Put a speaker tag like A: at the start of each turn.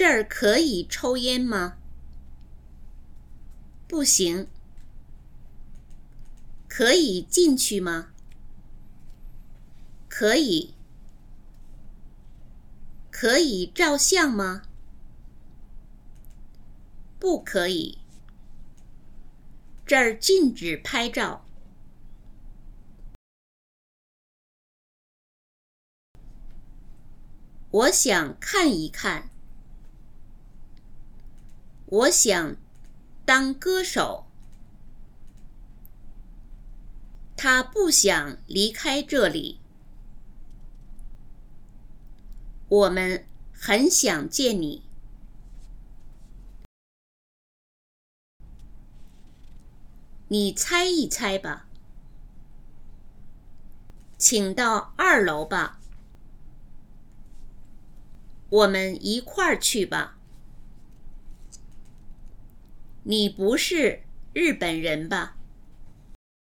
A: 这儿可以抽烟吗？不行。可以进去吗？可以。可以照相吗？不可以。这儿禁止拍照。我想看一看。我想当歌手。他不想离开这里。我们很想见你。你猜一猜吧。请到2楼吧。我们一块儿去吧。你不是日本人吧？